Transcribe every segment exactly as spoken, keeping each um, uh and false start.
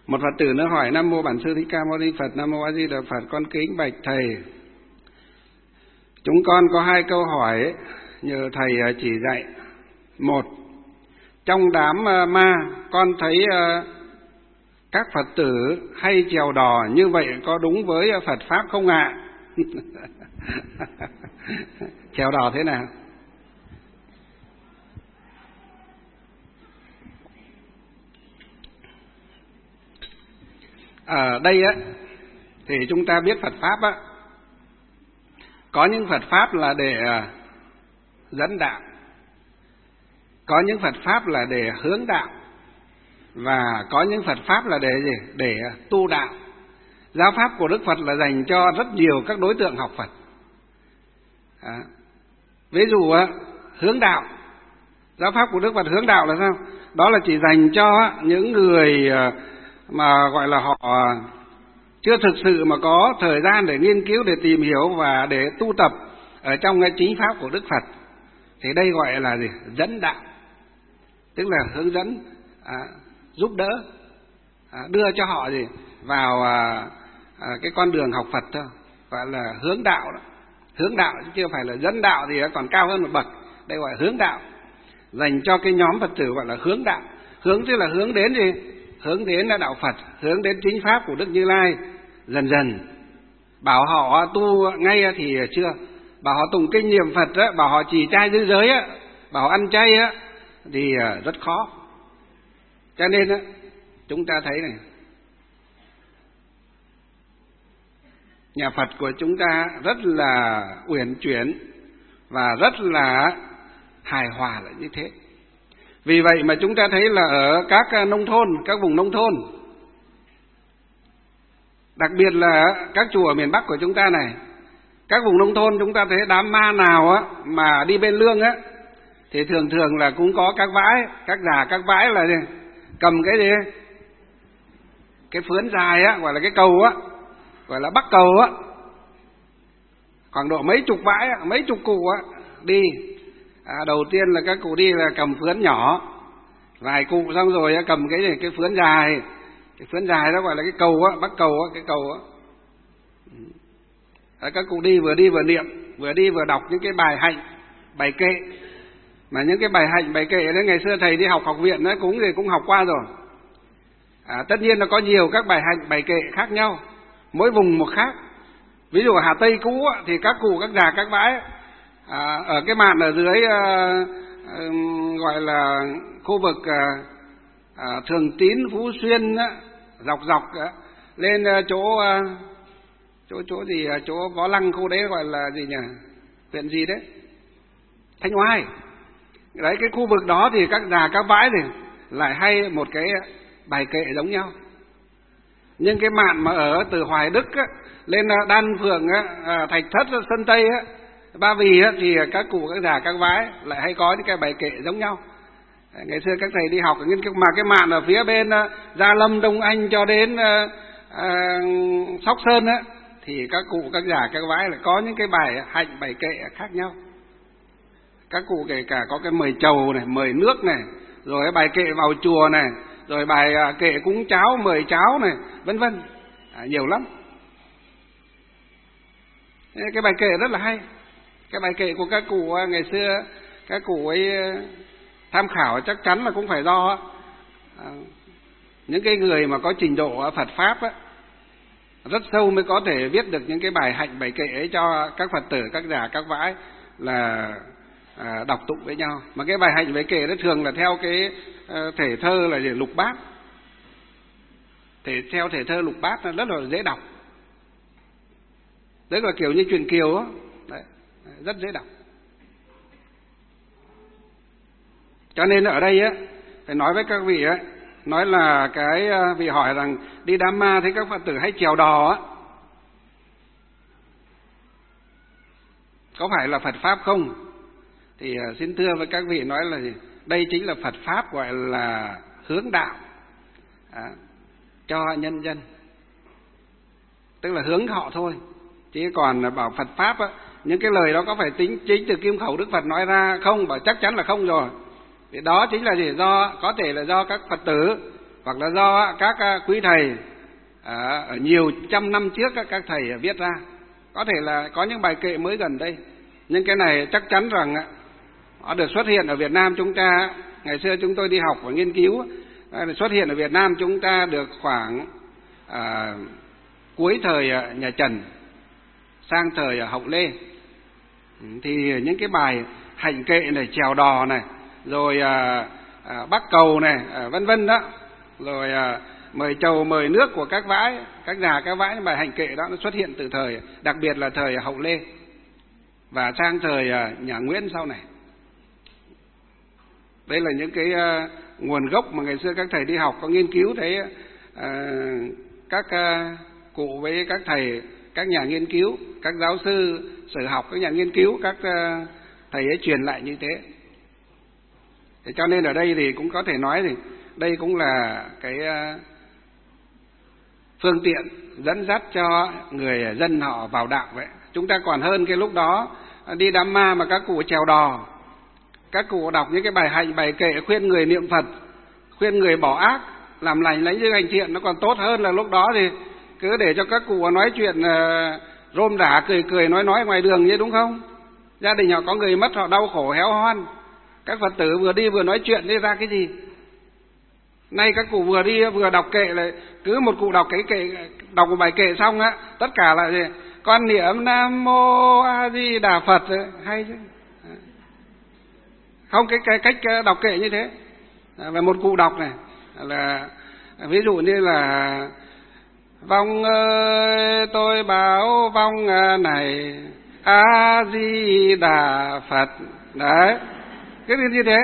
Một Phật tử nữa hỏi: Nam mô Bản Sư Thích Ca Mâu Ni Phật. Nam mô A Di Đà Phật. Con kính bạch thầy, chúng con có hai câu hỏi nhờ thầy chỉ dạy. Một, trong đám ma con thấy các Phật tử hay chèo đò, như vậy có đúng với Phật pháp không ạ? Chèo đò thế nào? Ở đây á thì chúng ta biết Phật pháp á, có những Phật pháp là để dẫn đạo, có những Phật pháp là để hướng đạo, và có những Phật pháp là để gì? Để tu đạo. Giáo pháp của Đức Phật là dành cho rất nhiều các đối tượng học Phật. À, ví dụ á, hướng đạo, giáo pháp của Đức Phật hướng đạo là sao? Đó là chỉ dành cho những người mà gọi là họ chưa thực sự mà có thời gian để nghiên cứu, để tìm hiểu và để tu tập ở trong cái chính pháp của Đức Phật. Thì đây gọi là gì? Dẫn đạo, tức là hướng dẫn, à, giúp đỡ, à, đưa cho họ gì vào à, à, cái con đường học Phật thôi, gọi là hướng đạo đó. Hướng đạo chứ chưa phải là dẫn đạo, thì còn cao hơn một bậc. Đây gọi là hướng đạo, dành cho cái nhóm Phật tử gọi là hướng đạo. Hướng tức là hướng đến gì? Hướng đến là đạo Phật, hướng đến chính pháp của Đức Như Lai. Dần dần bảo họ tu ngay thì chưa, bảo họ tụng kinh niệm Phật á, bảo họ trì trai giữ giới á, bảo họ ăn chay á, thì rất khó. Cho nên á, chúng ta thấy này, nhà Phật của chúng ta rất là uyển chuyển và rất là hài hòa là như thế. Vì vậy mà chúng ta thấy là ở các nông thôn, các vùng nông thôn, đặc biệt là các chùa ở miền Bắc của chúng ta này, các vùng nông thôn chúng ta thấy đám ma nào á mà đi bên lương á, thì thường thường là cũng có các vãi, các già các vãi là gì? Cầm cái gì? Cái phướn dài á, gọi là cái cầu á, gọi là bắc cầu á, khoảng độ mấy chục vãi, mấy chục cụ á đi. À, đầu tiên là các cụ đi là cầm phướn nhỏ, vài cụ xong rồi cầm cái này, cái phướn dài, cái phướn dài đó gọi là cái cầu á, bắc cầu á, cái cầu á. À, các cụ đi vừa đi vừa niệm, vừa đi vừa đọc những cái bài hạnh, bài kệ. Mà những cái bài hạnh, bài kệ đấy ngày xưa thầy đi học học viện đấy cũng gì cũng học qua rồi. À, tất nhiên nó có nhiều các bài hạnh, bài kệ khác nhau, mỗi vùng một khác. Ví dụ ở Hà Tây cũ á, thì các cụ, các già, các bãi à, ở cái mạn ở dưới à, à, gọi là khu vực à, à, Thường Tín, Phú Xuyên á, dọc dọc á, lên à, chỗ à, chỗ chỗ gì à, chỗ Võ Lăng, khu đấy gọi là gì nhỉ, huyện gì đấy, Thanh Oai. Đấy, cái khu vực đó thì các già các bãi thì lại hay một cái bài kệ giống nhau. Nhưng cái mạn mà ở từ Hoài Đức á, lên Đan Phượng á, Thạch Thất, Sơn Tây á, Ba Vì á, thì các cụ, các già, các bái lại hay có những cái bài kệ giống nhau. Ngày xưa các thầy đi học ở nghiên cứu mà cái mạn ở phía bên Gia Lâm, Đông Anh cho đến uh, uh, Sóc Sơn á, thì các cụ, các già, các bái lại có những cái bài hạnh, bài kệ khác nhau. Các cụ kể cả có cái mời trầu này, mời nước này, rồi cái bài kệ vào chùa này, rồi bài kệ cúng cháo, mời cháo này, vân vân, à, nhiều lắm. Cái bài kệ rất là hay. Cái bài kệ của các cụ ngày xưa, các cụ ấy tham khảo chắc chắn là cũng phải do à, những cái người mà có trình độ Phật pháp á, rất sâu mới có thể viết được những cái bài hạnh, bài kệ ấy cho các Phật tử, các già, các vãi là à, đọc tụng với nhau. Mà cái bài hạnh, bài kệ nó thường là theo cái à, thể thơ là gì? Lục bát. Thể theo thể thơ lục bát nó rất là dễ đọc. Đấy là kiểu như truyện Kiều á, đấy, rất dễ đọc. Cho nên ở đây á, phải nói với các vị á, nói là cái vị hỏi rằng đi đám ma thấy các Phật tử hay chèo đò á, có phải là Phật pháp không? Thì xin thưa với các vị nói là gì? Đây chính là Phật pháp gọi là hướng đạo à, cho nhân dân, tức là hướng họ thôi. Chứ còn bảo Phật pháp á, những cái lời đó có phải tính chính từ kim khẩu Đức Phật nói ra không? Bảo chắc chắn là không rồi. Thì đó chính là gì? Do có thể là do các Phật tử hoặc là do các quý thầy ở nhiều trăm năm trước các thầy viết ra. Có thể là có những bài kệ mới gần đây, nhưng cái này chắc chắn rằng nó được xuất hiện ở Việt Nam chúng ta. Ngày xưa chúng tôi đi học và nghiên cứu, xuất hiện ở Việt Nam chúng ta được khoảng à, cuối thời nhà Trần sang thời Hậu Lê. Thì những cái bài hạnh kệ này, chèo đò này, rồi à, à, bắc cầu này, à, vân vân đó, rồi à, mời trầu mời nước của các vãi, các già các vãi, bài hạnh kệ đó nó xuất hiện từ thời, đặc biệt là thời Hậu Lê và sang thời à, nhà Nguyễn sau này. Đây là những cái uh, nguồn gốc mà ngày xưa các thầy đi học có nghiên cứu, thấy uh, các uh, cụ với các thầy, các nhà nghiên cứu, các giáo sư sử học, các nhà nghiên cứu, các uh, thầy ấy truyền lại như thế. Thế cho nên ở đây thì cũng có thể nói thì đây cũng là cái uh, phương tiện dẫn dắt cho người dân họ vào đạo vậy. Chúng ta còn hơn cái lúc đó đi đám ma mà các cụ chèo đò, các cụ đọc những cái bài hạnh, bài kệ khuyên người niệm Phật, khuyên người bỏ ác, làm lành lấy những hành thiện, nó còn tốt hơn là lúc đó thì cứ để cho các cụ nói chuyện uh, rôm rả cười cười nói nói ngoài đường như, đúng không? Gia đình họ có người mất, họ đau khổ héo hoan, các Phật tử vừa đi vừa nói chuyện đi ra cái gì? Nay các cụ vừa đi vừa đọc kệ, lại cứ một cụ đọc cái kệ, đọc một bài kệ xong á, tất cả là gì? Con niệm Nam Mô A Di Đà Phật, hay chứ? Không, cái, cái cách đọc kệ như thế. Và một cụ đọc này là ví dụ như là vong ơi tôi báo vong này A Di Đà Phật. Đấy, cái gì như thế.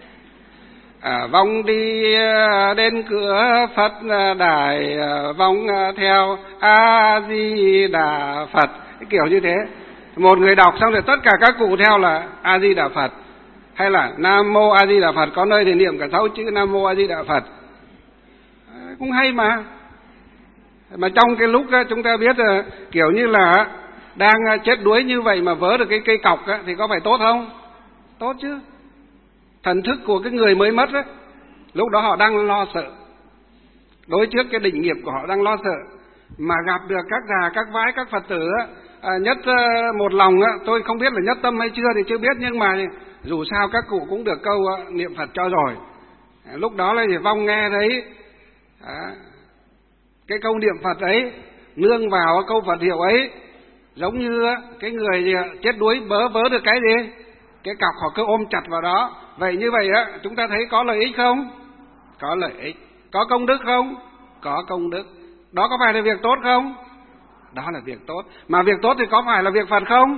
À, vong đi đến cửa Phật đài, vong theo A Di Đà Phật, cái kiểu như thế. Một người đọc xong rồi tất cả các cụ theo là A Di Đà Phật, hay là Nam Mô A Di Đà Phật, có nơi thì niệm cả sáu chữ Nam Mô A Di Đà Phật, à, cũng hay mà. Mà trong cái lúc chúng ta biết là kiểu như là đang chết đuối như vậy mà vớ được cái cây cọc thì có phải tốt không? Tốt chứ. Thần thức của cái người mới mất ấy, lúc đó họ đang lo sợ, đối trước cái định nghiệp của họ đang lo sợ, mà gặp được các già các vãi các Phật tử à, nhất một lòng, tôi không biết là nhất tâm hay chưa thì chưa biết, nhưng mà dù sao các cụ cũng được câu niệm Phật cho rồi. Lúc đó là thì vong nghe thấy à, cái câu niệm Phật ấy, nương vào câu Phật hiệu ấy, giống như cái người gì chết đuối bớ vớ được cái gì, cái cọc họ cứ ôm chặt vào đó. Vậy như vậy á, chúng ta thấy có lợi ích không? Có lợi ích. Có công đức không? Có công đức. Đó có phải là việc tốt không? Đó là việc tốt. Mà việc tốt thì có phải là việc Phật không?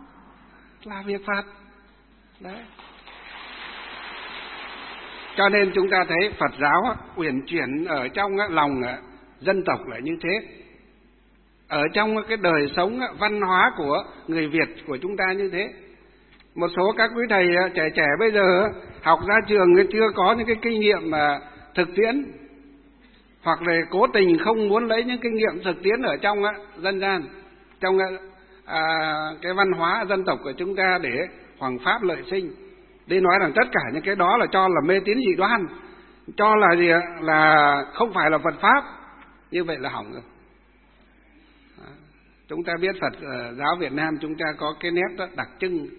Là việc Phật. Đấy. Cho nên chúng ta thấy Phật giáo uyển chuyển ở trong lòng dân tộc là như thế. Ở trong cái đời sống văn hóa của người Việt của chúng ta như thế. Một số các quý thầy trẻ trẻ bây giờ học ra trường chưa có những cái kinh nghiệm mà thực tiễn, hoặc là cố tình không muốn lấy những kinh nghiệm thực tiễn ở trong dân gian, trong à, cái văn hóa dân tộc của chúng ta để hoằng pháp lợi sinh, đi nói rằng tất cả những cái đó là cho là mê tín dị đoan, cho là gì là không phải là Phật pháp. Như vậy là hỏng rồi. Chúng ta biết Phật giáo Việt Nam chúng ta có cái nét đó đặc trưng,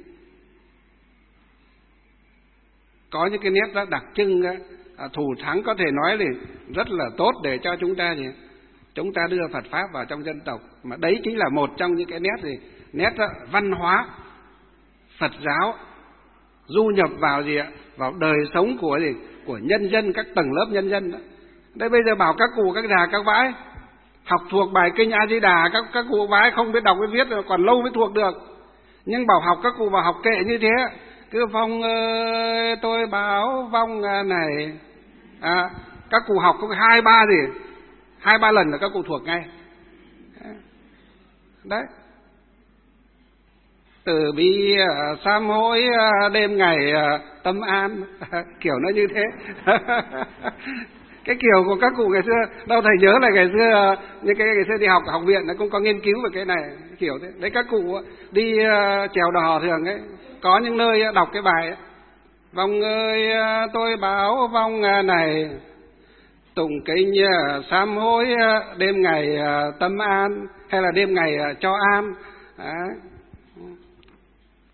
có những cái nét đó đặc trưng thù thắng, có thể nói là rất là tốt để cho chúng ta gì chúng ta đưa Phật pháp vào trong dân tộc. Mà đấy chính là một trong những cái nét gì nét đó, văn hóa Phật giáo du nhập vào gì ạ vào đời sống của gì của nhân dân, các tầng lớp nhân dân đó. Đây bây giờ bảo các cụ các già các vãi học thuộc bài kinh A Di Đà, các các cụ vãi không biết đọc biết viết còn lâu mới thuộc được. Nhưng bảo học các cụ vào học kệ như thế, cứ vong ơi tôi báo vong này à, các cụ học có hai ba gì hai ba lần là các cụ thuộc ngay. Đấy, từ bi sám hối đêm ngày tâm an, kiểu nó như thế. Cái kiểu của các cụ ngày xưa, đâu thầy nhớ là ngày xưa những cái ngày xưa đi học ở học viện nó cũng có nghiên cứu về cái này, kiểu thế. Đấy, các cụ đi chèo đò thường ấy, có những nơi đọc cái bài ấy, vong ơi tôi báo vong này tụng kinh sám hối đêm ngày tâm an hay là đêm ngày cho an. Đấy.